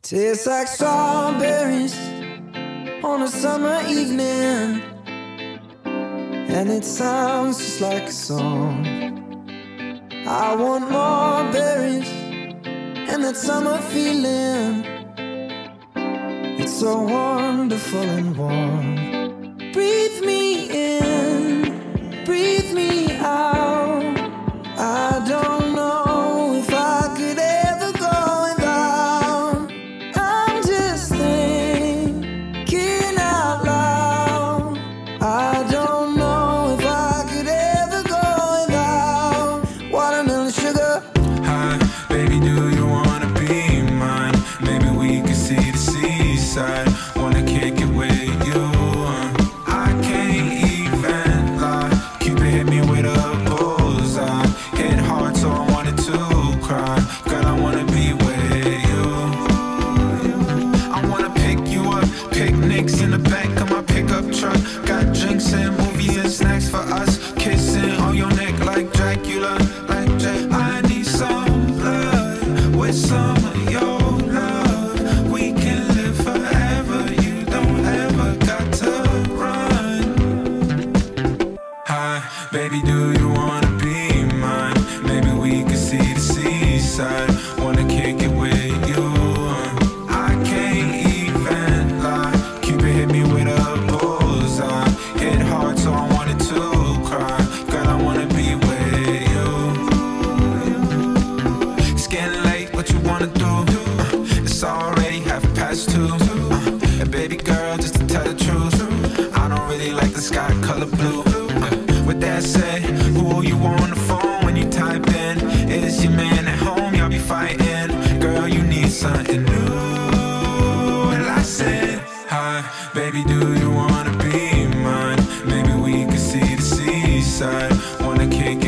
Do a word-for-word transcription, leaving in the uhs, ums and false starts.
Tastes like strawberries on a summer evening, and it sounds just like a song. I want more berries and that summer feeling. It's so wonderful and warm. Breathe me in, breathe me out. I don't know if I could ever go without. I'm just thinking out loud. I don't know if I could ever go without watermelon sugar. Hi, baby, do you wanna be mine? Maybe we could see the seaside. Wanna kick it with you. I can't even lie. Cupid hit me with a bullseye. Hit hard, so I wanted to cry. Girl, I wanna be with you. I wanna pick you up. Picnics in the back of my pickup truck. Got drinks and movies and snacks for us. Kissing on your neck like Dracula, like Jack. I need some blood with some of your love. We can live forever. You don't ever got to run. Hi, baby, do you wanna be mine? Maybe we could see the seaside. Wanna kick it with you. I can't even lie. Cupid hit me with a bullseye. Hit hard, so I wanted to cry. Girl, I wanna be with you. It's getting late, what you wanna do? Uh, it's already half past two. Uh, and baby girl, just to tell the truth, I don't really like the sky color blue. Uh, with that said, who you on the phone when you type in? Is your man at home? Y'all be fighting. Girl, you need something new. And I said, hi, baby, do you wanna be mine? Maybe we could see the seaside. Wanna kick